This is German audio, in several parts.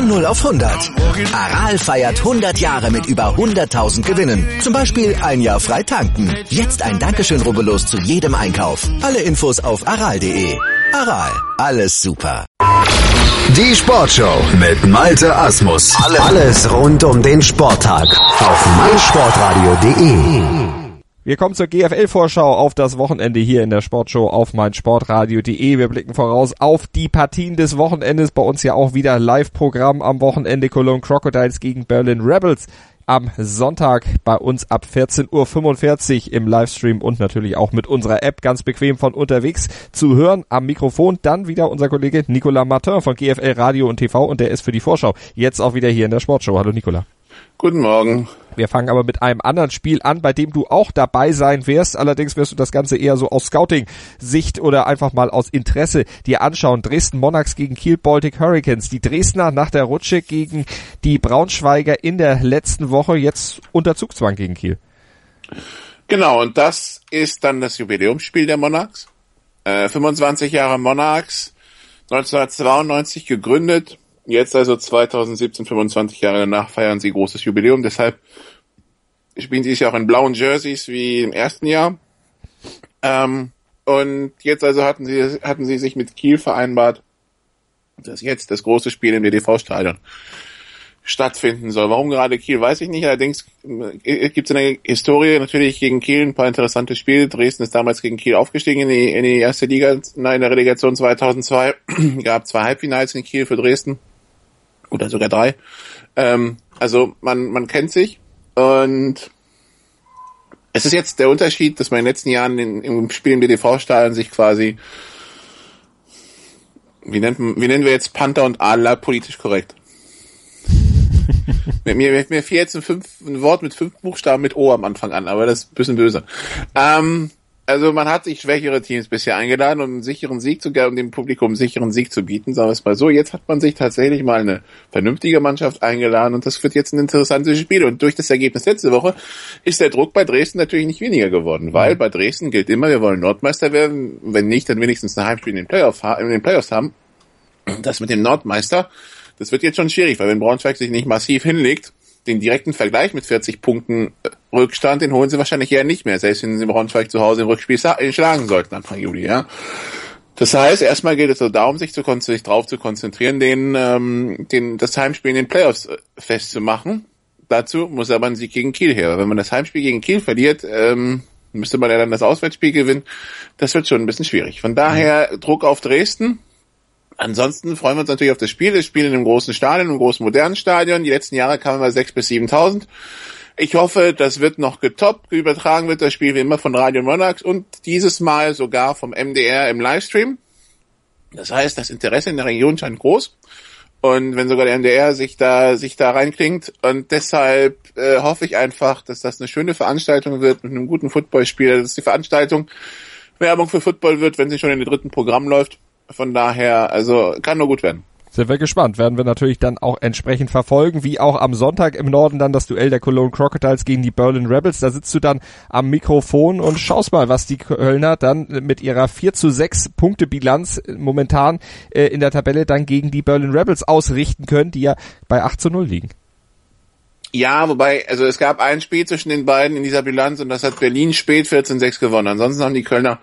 Von 0 auf 100. Aral feiert 100 Jahre mit über 100.000 Gewinnen. Zum Beispiel ein Jahr frei tanken. Jetzt ein Dankeschön, rubbellos zu jedem Einkauf. Alle Infos auf aral.de. Aral, alles super. Die Sportshow mit Malte Asmus. Alles rund um den Sporttag auf meinsportradio.de. Wir kommen zur GFL-Vorschau auf das Wochenende hier in der Sportshow auf meinsportradio.de. Wir blicken voraus auf die Partien des Wochenendes. Bei uns ja auch wieder Live-Programm am Wochenende. Cologne Crocodiles gegen Berlin Rebels. Am Sonntag bei uns ab 14.45 Uhr im Livestream und natürlich auch mit unserer App ganz bequem von unterwegs zu hören. Am Mikrofon dann wieder unser Kollege Nicolas Martin von GFL Radio und TV und der ist für die Vorschau jetzt auch wieder hier in der Sportshow. Hallo Nicolas. Guten Morgen. Wir fangen aber mit einem anderen Spiel an, bei dem du auch dabei sein wirst. Allerdings wirst du das Ganze eher so aus Scouting-Sicht oder einfach mal aus Interesse dir anschauen. Dresden Monarchs gegen Kiel Baltic Hurricanes. Die Dresdner nach der Rutsche gegen die Braunschweiger in der letzten Woche, jetzt unter Zugzwang gegen Kiel. Genau, und das ist dann das Jubiläumsspiel der Monarchs. 25 Jahre Monarchs, 1992 gegründet. Jetzt also 2017, 25 Jahre danach feiern sie großes Jubiläum. Deshalb spielen sie sich auch in blauen Jerseys wie im ersten Jahr. Und jetzt also hatten sie sich mit Kiel vereinbart, dass jetzt das große Spiel im DDV-Stadion stattfinden soll. Warum gerade Kiel, weiß ich nicht. Allerdings gibt es in der Historie natürlich gegen Kiel ein paar interessante Spiele. Dresden ist damals gegen Kiel aufgestiegen in die erste Liga in der Relegation 2002. Gab 2 Halbfinals in Kiel für Dresden. Oder sogar 3. Also man kennt sich. Und es ist jetzt der Unterschied, dass man in den letzten Jahren im Spiel im DDV-Stadion sich quasi, wie nennen wir jetzt Panther und Adler politisch korrekt? Mir fiel jetzt ein Wort mit 5 Buchstaben mit O am Anfang an, aber das ist ein bisschen böse. Also man hat sich schwächere Teams bisher eingeladen, um einen sicheren Sieg um dem Publikum einen sicheren Sieg zu bieten, sagen wir es mal so. Jetzt hat man sich tatsächlich mal eine vernünftige Mannschaft eingeladen und das wird jetzt ein interessantes Spiel. Und durch das Ergebnis letzte Woche ist der Druck bei Dresden natürlich nicht weniger geworden, weil bei Dresden gilt immer, wir wollen Nordmeister werden. Wenn nicht, dann wenigstens ein Heimspiel in den Playoffs haben. Das mit dem Nordmeister, das wird jetzt schon schwierig, weil wenn Braunschweig sich nicht massiv hinlegt, den direkten Vergleich mit 40 Punkten Rückstand, den holen sie wahrscheinlich eher nicht mehr, selbst wenn sie Braunschweig zu Hause im Rückspiel schlagen sollten Anfang Juli, ja. Das heißt, erstmal geht es so darum, sich drauf zu konzentrieren, das Heimspiel in den Playoffs festzumachen. Dazu muss aber ein Sieg gegen Kiel her. Wenn man das Heimspiel gegen Kiel verliert, müsste man ja dann das Auswärtsspiel gewinnen. Das wird schon ein bisschen schwierig. Von daher Druck auf Dresden. Ansonsten freuen wir uns natürlich auf das Spiel in einem großen Stadion, einem großen modernen Stadion. Die letzten Jahre kamen wir 6.000 bis 7.000. Ich hoffe, das wird noch getoppt. Übertragen wird das Spiel wie immer von Radio Monarchs und dieses Mal sogar vom MDR im Livestream. Das heißt, das Interesse in der Region scheint groß. Und wenn sogar der MDR sich da reinklingt. Und deshalb hoffe ich einfach, dass das eine schöne Veranstaltung wird mit einem guten Footballspiel. Dass die Veranstaltung Werbung für Football wird, wenn sie schon in den 3. Programm läuft. Von daher, also kann nur gut werden. Sind wir gespannt. Werden wir natürlich dann auch entsprechend verfolgen, wie auch am Sonntag im Norden dann das Duell der Cologne Crocodiles gegen die Berlin Rebels. Da sitzt du dann am Mikrofon und schaust mal, was die Kölner dann mit ihrer 4:6 Punkte-Bilanz momentan in der Tabelle dann gegen die Berlin Rebels ausrichten können, die ja bei 8:0 liegen. Ja, wobei, also es gab ein Spiel zwischen den beiden in dieser Bilanz und das hat Berlin spät 14:6 gewonnen. Ansonsten haben die Kölner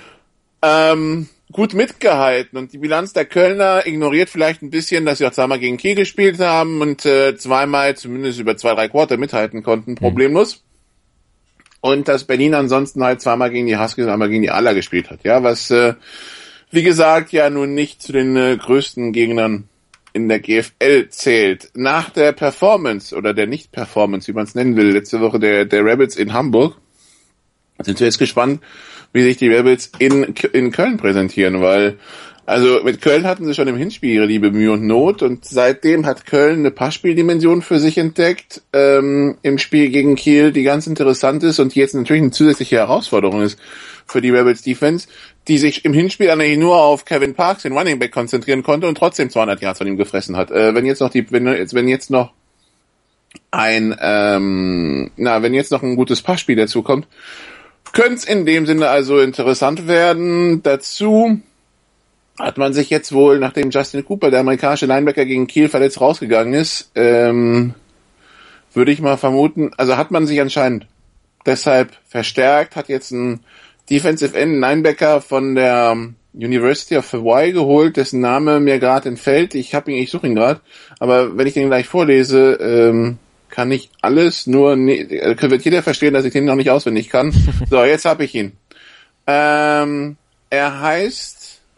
gut mitgehalten und die Bilanz der Kölner ignoriert vielleicht ein bisschen, dass sie auch zweimal gegen Kiel gespielt haben und zweimal zumindest über 2-3 Quarter mithalten konnten, problemlos. Und dass Berlin ansonsten halt zweimal gegen die Huskies und einmal gegen die Adler gespielt hat. Ja, was wie gesagt ja nun nicht zu den größten Gegnern in der GFL zählt. Nach der Performance oder der Nicht-Performance, wie man es nennen will, letzte Woche der Rebels in Hamburg, sind wir jetzt gespannt, wie sich die Rebels in Köln präsentieren, weil also mit Köln hatten sie schon im Hinspiel ihre liebe Mühe und Not und seitdem hat Köln eine Passspieldimension für sich entdeckt im Spiel gegen Kiel, die ganz interessant ist und die jetzt natürlich eine zusätzliche Herausforderung ist für die Rebels Defense, die sich im Hinspiel eigentlich nur auf Kevin Parks, den Running Back, konzentrieren konnte und trotzdem 200 Yards von ihm gefressen hat. Wenn jetzt noch ein gutes Passspiel dazu kommt, könnte es in dem Sinne also interessant werden. Dazu hat man sich jetzt wohl, nachdem Justin Cooper, der amerikanische Linebacker, gegen Kiel verletzt rausgegangen ist, würde ich mal vermuten, also hat man sich anscheinend deshalb verstärkt, hat jetzt einen Defensive End Linebacker von der University of Hawaii geholt, dessen Name mir gerade entfällt. Ich suche ihn gerade, aber wenn ich den gleich vorlese, kann ich alles nur, wird jeder verstehen, dass ich den noch nicht auswendig kann. So, jetzt habe ich ihn. Er heißt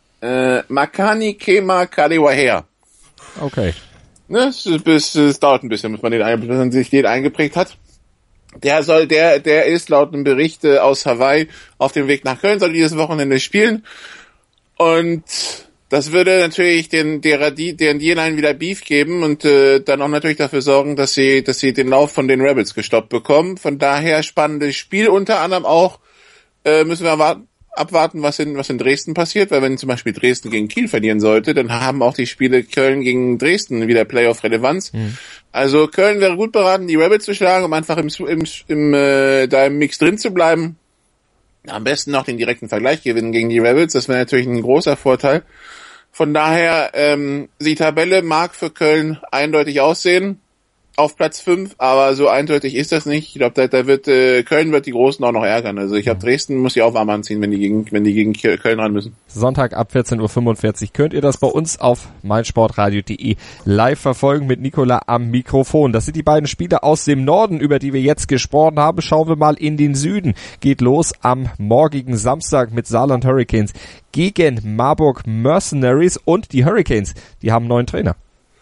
Makani Kema Kaliwahea. Okay. Ne, es dauert ein bisschen, bis man sich den eingeprägt hat. Der ist laut einem Bericht aus Hawaii auf dem Weg nach Köln, soll dieses Wochenende spielen. Und das würde natürlich deren D-Line wieder Beef geben und dann auch natürlich dafür sorgen, dass sie den Lauf von den Rebels gestoppt bekommen. Von daher spannendes Spiel, unter anderem auch müssen wir abwarten, was in Dresden passiert, weil wenn zum Beispiel Dresden gegen Kiel verlieren sollte, dann haben auch die Spiele Köln gegen Dresden wieder Playoff-Relevanz. Also Köln wäre gut beraten, die Rebels zu schlagen, um einfach da im Mix drin zu bleiben. Am besten noch den direkten Vergleich gewinnen gegen die Rebels, das wäre natürlich ein großer Vorteil. Von daher, die Tabelle mag für Köln eindeutig aussehen, auf Platz 5, aber so eindeutig ist das nicht. Ich glaube, Köln wird die Großen auch noch ärgern. Also ich glaube, Dresden muss die auch warm anziehen, wenn die gegen Köln ran müssen. Sonntag ab 14:45 Uhr könnt ihr das bei uns auf meinsportradio.de live verfolgen mit Nicola am Mikrofon. Das sind die beiden Spiele aus dem Norden, über die wir jetzt gesprochen haben. Schauen wir mal in den Süden. Geht los am morgigen Samstag mit Saarland Hurricanes gegen Marburg Mercenaries, und die Hurricanes, die haben einen neuen Trainer.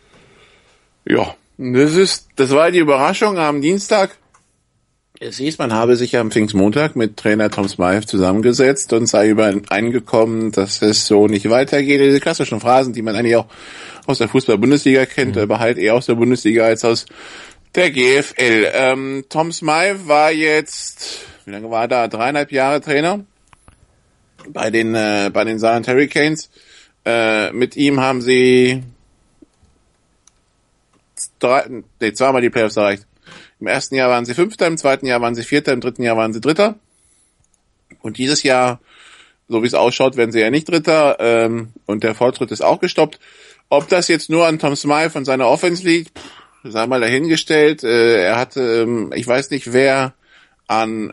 Ja. Das war die Überraschung am Dienstag. Es hieß, man habe sich am Pfingstmontag mit Trainer Tom Smythe zusammengesetzt und sei übereingekommen, dass es so nicht weitergeht. Diese klassischen Phrasen, die man eigentlich auch aus der Fußball-Bundesliga kennt, aber halt eher aus der Bundesliga als aus der GFL. Tom Smythe war jetzt, wie lange war er da? 3,5 Jahre Trainer bei den Saarland Hurricanes. Mit ihm haben sie zweimal die Playoffs erreicht. Im ersten Jahr waren sie Fünfter, im zweiten Jahr waren sie Vierter, im dritten Jahr waren sie Dritter. Und dieses Jahr, so wie es ausschaut, werden sie ja nicht Dritter, und der Fortschritt ist auch gestoppt. Ob das jetzt nur an Tom Smythe und seiner Offense liegt, sei mal dahingestellt. Er hatte, ich weiß nicht, wer an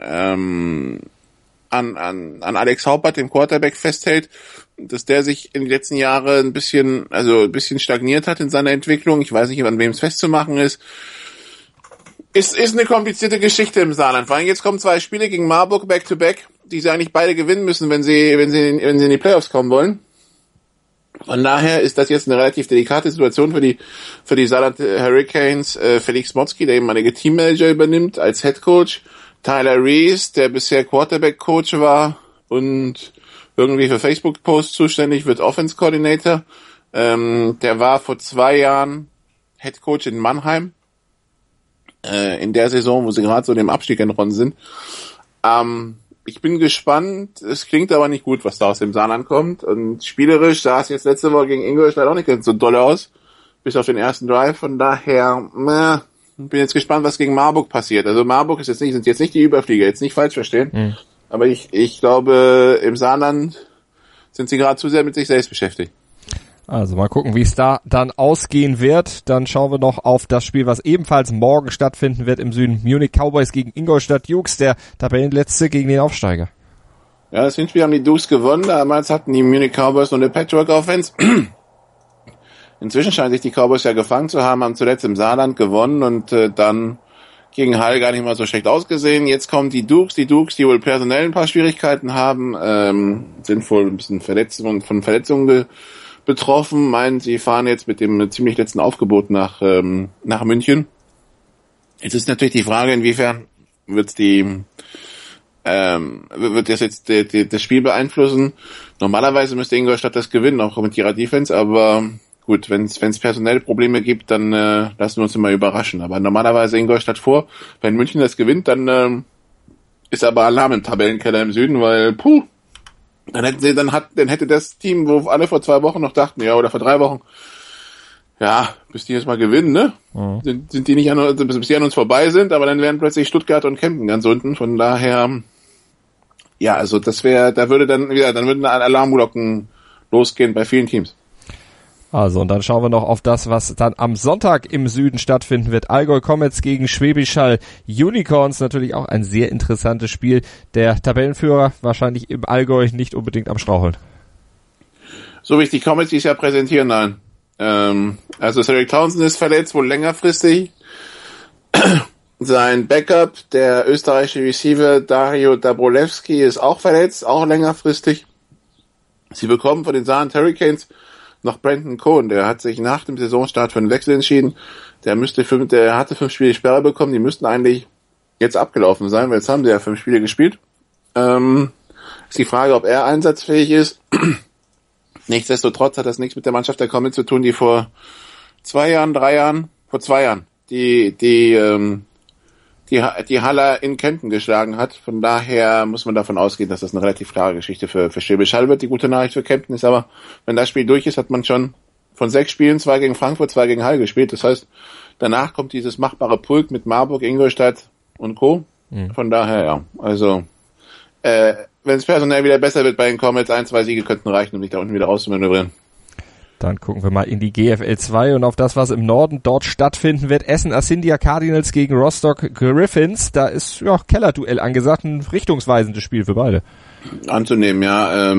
Alex Haupert, dem Quarterback, festhält, dass der sich in den letzten Jahren ein bisschen stagniert hat in seiner Entwicklung. Ich weiß nicht, an wem es festzumachen ist. Ist eine komplizierte Geschichte im Saarland. Vor allem jetzt kommen 2 Spiele gegen Marburg back-to-back, die sie eigentlich beide gewinnen müssen, wenn sie in die Playoffs kommen wollen. Von daher ist das jetzt eine relativ delikate Situation für die Saarland Hurricanes. Felix Motzki, der ehemalige Teammanager, übernimmt als Head Coach. Tyler Reese, der bisher Quarterback-Coach war und irgendwie für Facebook-Posts zuständig, wird Offense-Coordinator. Der war vor 2 Jahren Head Coach in Mannheim. In der Saison, wo sie gerade so dem Abstieg entronnen sind. Ich bin gespannt. Es klingt aber nicht gut, was da aus dem Saarland kommt. Und spielerisch sah es jetzt letzte Woche gegen Ingolstadt auch nicht ganz so doll aus. Bis auf den ersten Drive. Von daher, bin jetzt gespannt, was gegen Marburg passiert. Also Marburg sind jetzt nicht die Überflieger, jetzt nicht falsch verstehen. Aber ich glaube, im Saarland sind sie gerade zu sehr mit sich selbst beschäftigt. Also mal gucken, wie es da dann ausgehen wird. Dann schauen wir noch auf das Spiel, was ebenfalls morgen stattfinden wird im Süden. Munich Cowboys gegen Ingolstadt Dukes, der Tabellenletzte gegen den Aufsteiger. Ja, das Hinspiel haben die Dukes gewonnen. Damals hatten die Munich Cowboys noch eine Patchwork-Offense. Inzwischen scheinen sich die Cowboys ja gefangen zu haben zuletzt im Saarland gewonnen und dann gegen Hall gar nicht mal so schlecht ausgesehen. Jetzt kommen die Dukes, die wohl personell ein paar Schwierigkeiten haben, sind wohl ein bisschen von Verletzungen betroffen, meinen, sie fahren jetzt mit dem ziemlich letzten Aufgebot nach München. Jetzt ist natürlich die Frage, inwiefern wird das jetzt das Spiel beeinflussen. Normalerweise müsste Ingolstadt das gewinnen, auch mit ihrer Defense, aber gut, wenn es personelle Probleme gibt, dann lassen wir uns immer überraschen. Aber normalerweise Ingolstadt vor. Wenn München das gewinnt, dann ist aber Alarm im Tabellenkeller im Süden, weil dann hätte das Team, wo alle vor 2 Wochen noch dachten, ja, oder vor 3 Wochen, ja, bis die jetzt mal gewinnen, ne? Mhm. Sind die nicht bis die an uns vorbei sind, aber dann wären plötzlich Stuttgart und Kempten ganz unten. Von daher, ja, also dann würden Alarmglocken losgehen bei vielen Teams. Also, und dann schauen wir noch auf das, was dann am Sonntag im Süden stattfinden wird. Allgäu Comets gegen Schwäbisch Hall Unicorns, natürlich auch ein sehr interessantes Spiel. Der Tabellenführer wahrscheinlich im Allgäu nicht unbedingt am Straucheln. So wie ich die Comets dieses Jahr präsentieren, nein. Also Cedric Townsend ist verletzt, wohl längerfristig. Sein Backup, der österreichische Receiver Dario Dabrolewski, ist auch verletzt, auch längerfristig. Sie bekommen von den Saarland Hurricanes noch Brandon Cohen, der hat sich nach dem Saisonstart für einen Wechsel entschieden. Der hatte 5 Spiele Sperre bekommen, die müssten eigentlich jetzt abgelaufen sein, weil jetzt haben sie ja 5 Spiele gespielt. Ist die Frage, ob er einsatzfähig ist. Nichtsdestotrotz hat das nichts mit der Mannschaft der Comets zu tun, die vor 2 Jahren, die Haller in Kempten geschlagen hat. Von daher muss man davon ausgehen, dass das eine relativ klare Geschichte für Schwäbisch Hall wird. Die gute Nachricht für Kempten ist aber, wenn das Spiel durch ist, hat man schon von 6 Spielen 2 gegen Frankfurt, 2 gegen Hall gespielt. Das heißt, danach kommt dieses machbare Pulk mit Marburg, Ingolstadt und Co. Von daher, ja, also wenn es personell wieder besser wird bei den Comets, 1-2 Siege könnten reichen, um sich da unten wieder rauszumanövrieren. Dann gucken wir mal in die GFL 2 und auf das, was im Norden dort stattfinden wird. Essen Assindia Cardinals gegen Rostock Griffins. Da ist ja Kellerduell angesagt, ein richtungsweisendes Spiel für beide. Anzunehmen, ja.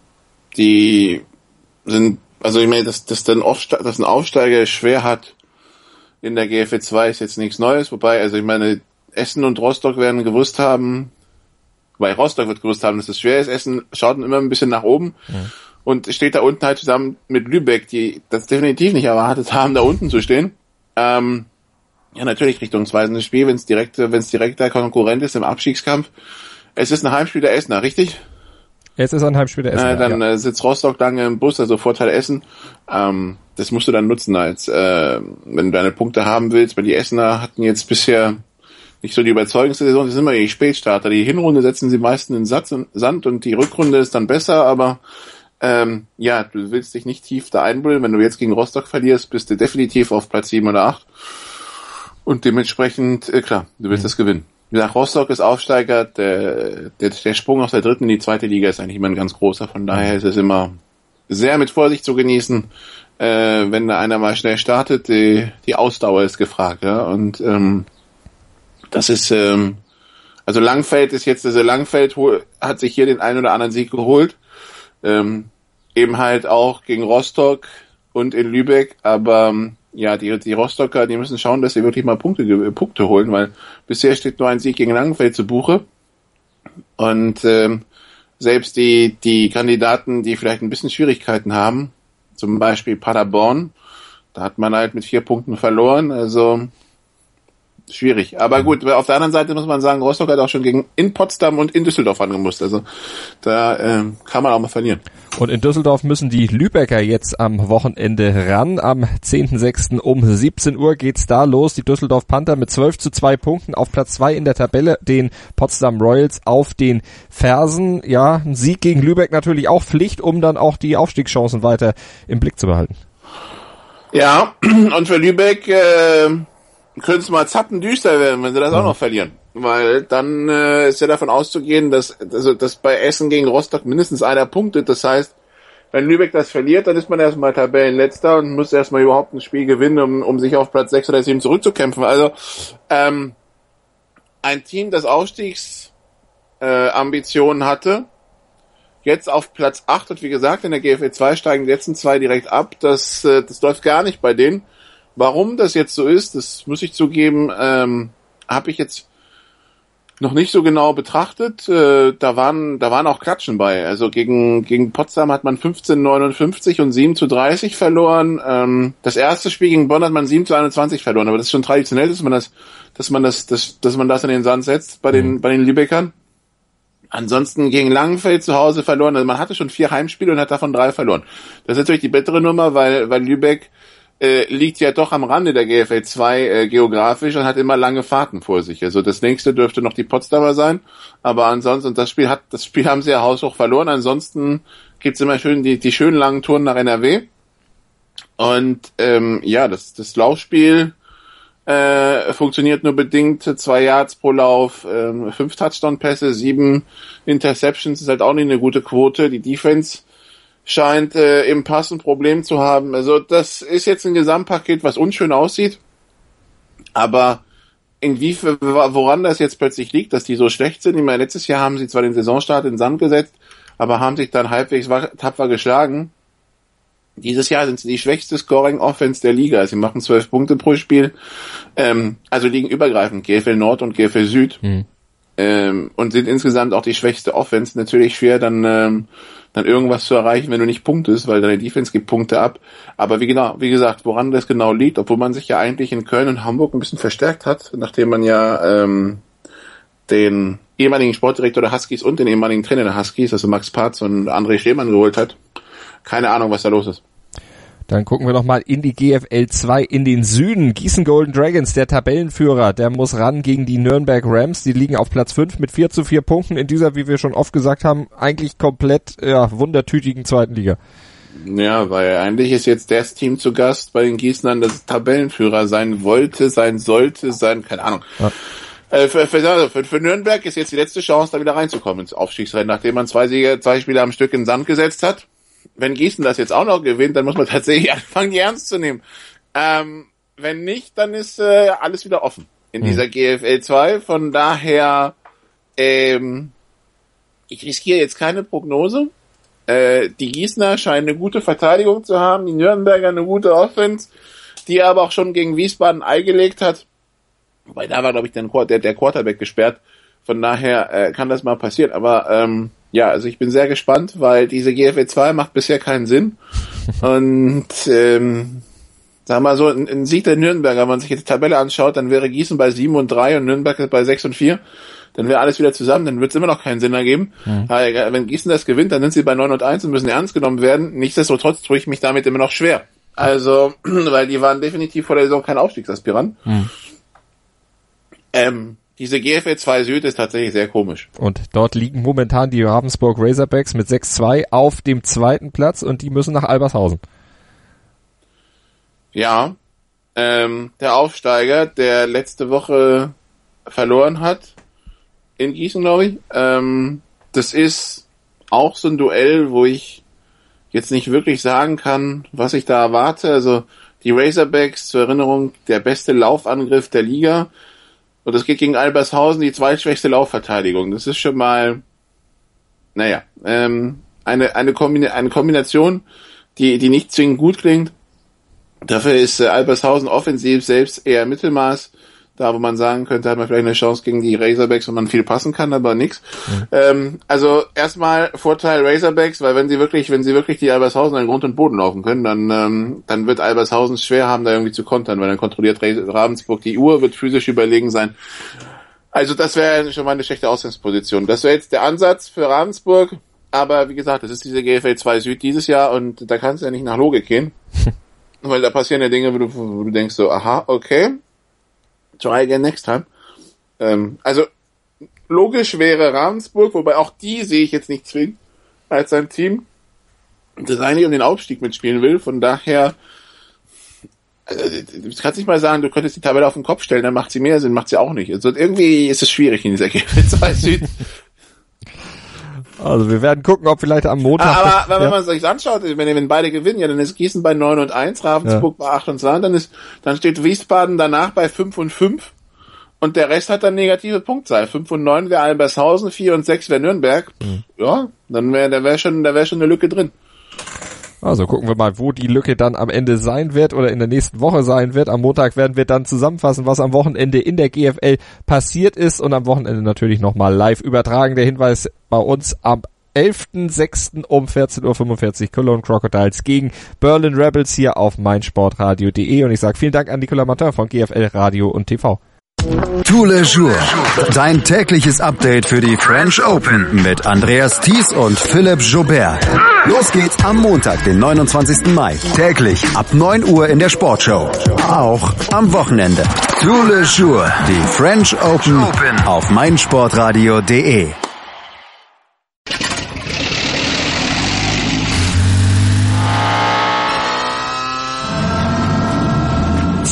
Die sind, also ich meine, dass ein Aufsteiger schwer hat in der GFL 2 ist jetzt nichts Neues. Wobei, also ich meine, Essen und Rostock werden gewusst haben, weil Rostock wird gewusst haben, dass es schwer ist. Essen schaut immer ein bisschen nach oben. Und steht da unten halt zusammen mit Lübeck, die das definitiv nicht erwartet haben, da unten zu stehen. Ja, natürlich richtungsweisendes Spiel, wenn es direkter Konkurrent ist im Abstiegskampf. Es ist ein Heimspiel der Essener, richtig? Es ist ein Heimspiel der Essener, dann sitzt Rostock lange im Bus, also Vorteil Essen. Das musst du dann nutzen, als wenn du deine Punkte haben willst, weil die Essener hatten jetzt bisher nicht so die überzeugendste Saison. Die sind immer die Spätstarter. Die Hinrunde setzen sie meistens in Sand und die Rückrunde ist dann besser, aber ja, du willst dich nicht tief da einbuddeln. Wenn du jetzt gegen Rostock verlierst, bist du definitiv auf Platz 7 oder 8. Und dementsprechend, klar, du willst das gewinnen. Wie gesagt, Rostock ist Aufsteiger. Der Sprung aus der 3. in die 2. Liga ist eigentlich immer ein ganz großer. Von daher ist es immer sehr mit Vorsicht zu genießen. Wenn da einer mal schnell startet, die Ausdauer ist gefragt. Ja? Und das ist, also Langfeld hat sich hier den einen oder anderen Sieg geholt. Eben halt auch gegen Rostock und in Lübeck, aber ja, die Rostocker, die müssen schauen, dass sie wirklich mal Punkte holen, weil bisher steht nur ein Sieg gegen Langenfeld zu Buche und selbst die Kandidaten, die vielleicht ein bisschen Schwierigkeiten haben, zum Beispiel Paderborn, da hat man halt mit 4 Punkten verloren, also schwierig. Aber gut, auf der anderen Seite muss man sagen, Rostock hat auch schon in Potsdam und in Düsseldorf angemusst. Also da kann man auch mal verlieren. Und in Düsseldorf müssen die Lübecker jetzt am Wochenende ran. Am 10.06. um 17 Uhr geht's da los. Die Düsseldorf Panther mit 12:2 Punkten auf Platz 2 in der Tabelle, den Potsdam Royals auf den Fersen. Ja, ein Sieg gegen Lübeck natürlich auch Pflicht, um dann auch die Aufstiegschancen weiter im Blick zu behalten. Ja, und für Lübeck könnte es mal zappendüster werden, wenn sie das auch noch verlieren. Weil dann ist ja davon auszugehen, dass bei Essen gegen Rostock mindestens einer punktet. Das heißt, wenn Lübeck das verliert, dann ist man erstmal Tabellenletzter und muss erstmal überhaupt ein Spiel gewinnen, um sich auf Platz 6 oder 7 zurückzukämpfen. Also ein Team, das Aufstiegsambitionen hatte, jetzt auf Platz 8 und wie gesagt, in der GFL 2 steigen die letzten 2 direkt ab. Das läuft gar nicht bei denen. Warum das jetzt so ist, das muss ich zugeben, habe ich jetzt noch nicht so genau betrachtet. Da waren auch Klatschen bei. Also gegen Potsdam hat man 15:59 und 7:30 verloren. Das erste Spiel gegen Bonn hat man 7:21 verloren. Aber das ist schon traditionell, dass man das in den Sand setzt bei den Lübeckern. Ansonsten gegen Langenfeld zu Hause verloren. Also man hatte schon 4 Heimspiele und hat davon 3 verloren. Das ist natürlich die bittere Nummer, weil Lübeck liegt ja doch am Rande der GFL 2 geografisch und hat immer lange Fahrten vor sich. Also das nächste dürfte noch die Potsdamer sein, aber ansonsten, und das Spiel haben sie ja haushoch verloren. Ansonsten gibt's immer schön die schönen langen Touren nach NRW. Und ja, das Laufspiel funktioniert nur bedingt. 2 Yards pro Lauf, 5 Touchdown-Pässe, 7 Interceptions ist halt auch nicht eine gute Quote. Die Defense scheint im Pass ein Problem zu haben. Also das ist jetzt ein Gesamtpaket, was unschön aussieht, aber woran das jetzt plötzlich liegt, dass die so schlecht sind. Ich meine, letztes Jahr haben sie zwar den Saisonstart in den Sand gesetzt, aber haben sich dann halbwegs tapfer geschlagen. Dieses Jahr sind sie die schwächste Scoring-Offense der Liga. Sie machen 12 Punkte pro Spiel, also liegen übergreifend GFL Nord und GFL Süd, und sind insgesamt auch die schwächste Offense. Natürlich schwer, dann irgendwas zu erreichen, wenn du nicht punktest, weil deine Defense gibt Punkte ab. Aber wie gesagt, woran das genau liegt, obwohl man sich ja eigentlich in Köln und Hamburg ein bisschen verstärkt hat, nachdem man ja den ehemaligen Sportdirektor der Huskies und den ehemaligen Trainer der Huskies, also Max Patz und André Schlemann geholt hat. Keine Ahnung, was da los ist. Dann gucken wir noch mal in die GFL 2 in den Süden. Gießen Golden Dragons, der Tabellenführer, der muss ran gegen die Nürnberg Rams. Die liegen auf Platz 5 mit 4:4 Punkten in dieser, wie wir schon oft gesagt haben, eigentlich komplett wundertütigen zweiten Liga. Ja, weil eigentlich ist jetzt das Team zu Gast bei den Gießenern, das Tabellenführer sein wollte, sein sollte, keine Ahnung. Ja. Für Nürnberg ist jetzt die letzte Chance, da wieder reinzukommen ins Aufstiegsrennen, nachdem man zwei Spiele am Stück in den Sand gesetzt hat. Wenn Gießen das jetzt auch noch gewinnt, dann muss man tatsächlich anfangen, die ernst zu nehmen. Wenn nicht, dann ist alles wieder offen in dieser GFL 2. Von daher, ich riskiere jetzt keine Prognose. Die Gießener scheinen eine gute Verteidigung zu haben, die Nürnberger eine gute Offense, die aber auch schon gegen Wiesbaden Ei gelegt hat. Wobei da war, glaube ich, der Quarterback gesperrt. Von daher kann das mal passieren. Aber ja, also ich bin sehr gespannt, weil diese GFL 2 macht bisher keinen Sinn. Und sagen wir mal so, ein Sieg der Nürnberger, wenn man sich jetzt die Tabelle anschaut, dann wäre Gießen bei 7-3 und Nürnberg bei 6-4. Dann wäre alles wieder zusammen, dann wird es immer noch keinen Sinn ergeben. Wenn Gießen das gewinnt, dann sind sie bei 9-1 und müssen ernst genommen werden. Nichtsdestotrotz tue ich mich damit immer noch schwer. Also, weil die waren definitiv vor der Saison kein Aufstiegsaspirant. Diese GFL 2 Süd ist tatsächlich sehr komisch. Und dort liegen momentan die Ravensburg Razorbacks mit 6-2 auf dem zweiten Platz und die müssen nach Albershausen. Ja, der Aufsteiger, der letzte Woche verloren hat, in Gießen, glaube ich, das ist auch so ein Duell, wo ich jetzt nicht wirklich sagen kann, was ich da erwarte. Also die Razorbacks, zur Erinnerung, der beste Laufangriff der Liga. Und das geht gegen Albershausen, die zweitschwächste Laufverteidigung. Das ist schon mal, eine Kombination, die nicht zwingend gut klingt. Dafür ist Albershausen offensiv selbst eher Mittelmaß. Da, wo man sagen könnte, hat man vielleicht eine Chance gegen die Razorbacks, wo man viel passen kann, aber nix. Also erstmal Vorteil Razorbacks, weil wenn sie wirklich die Albershausen an Grund und Boden laufen können, dann wird Albershausen es schwer haben, da irgendwie zu kontern, weil dann kontrolliert Ravensburg die Uhr, wird physisch überlegen sein. Also das wäre schon mal eine schlechte Ausgangsposition. Das wäre jetzt der Ansatz für Ravensburg, aber wie gesagt, das ist diese GFL 2 Süd dieses Jahr und da kannst du ja nicht nach Logik gehen. Weil da passieren ja Dinge, wo du denkst so, aha, okay, try again next time. Also logisch wäre Ravensburg, wobei auch die sehe ich jetzt nicht zwingend als ein Team, das eigentlich um den Aufstieg mitspielen will. Von daher, du kannst nicht mal sagen, du könntest die Tabelle auf den Kopf stellen, dann macht sie mehr Sinn, macht sie auch nicht. Also irgendwie ist es schwierig in dieser GFL 2 Süd. Also wir werden gucken, ob vielleicht am Montag... Aber wenn man sich anschaut, wenn beide gewinnen, ja, dann ist Gießen bei 9-1, Ravensburg bei 8-2, dann steht Wiesbaden danach bei 5-5 und der Rest hat dann negative Punktzahl. 5-9 wäre Albershausen, 4-6 wäre Nürnberg. Ja, dann wäre schon eine Lücke drin. Also gucken wir mal, wo die Lücke dann am Ende sein wird oder in der nächsten Woche sein wird. Am Montag werden wir dann zusammenfassen, was am Wochenende in der GFL passiert ist und am Wochenende natürlich nochmal live übertragen. Der Hinweis bei uns am 11.06. um 14.45 Uhr Cologne Crocodiles gegen Berlin Rebels hier auf meinsportradio.de und ich sage vielen Dank an Nicolas Martin von GFL Radio und TV. Tous les jours, dein tägliches Update für die French Open mit Andreas Thies und Philipp Joubert. Los geht's am Montag, den 29. Mai. Täglich ab 9 Uhr in der Sportshow. Auch am Wochenende. Tous les jours, die French Open auf meinsportradio.de.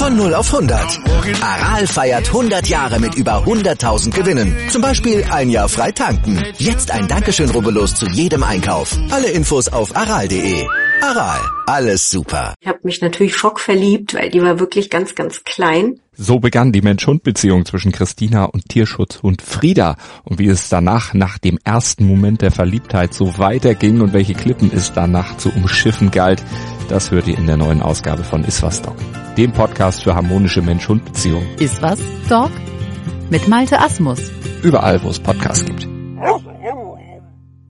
Von 0 auf 100. Aral feiert 100 Jahre mit über 100.000 Gewinnen. Zum Beispiel ein Jahr frei tanken. Jetzt ein Dankeschön, rubbellos zu jedem Einkauf. Alle Infos auf aral.de. Aral, alles super. Ich habe mich natürlich schockverliebt, weil die war wirklich ganz, ganz klein. So begann die Mensch-Hund-Beziehung zwischen Christina und Tierschutzhund Frieda. Und wie es danach, nach dem ersten Moment der Verliebtheit, so weiterging und welche Klippen es danach zu umschiffen galt, das hört ihr in der neuen Ausgabe von Iswas Dog, dem Podcast für harmonische Mensch-Hund-Beziehungen. Iswas Dog mit Malte Asmus. Überall, wo es Podcasts gibt.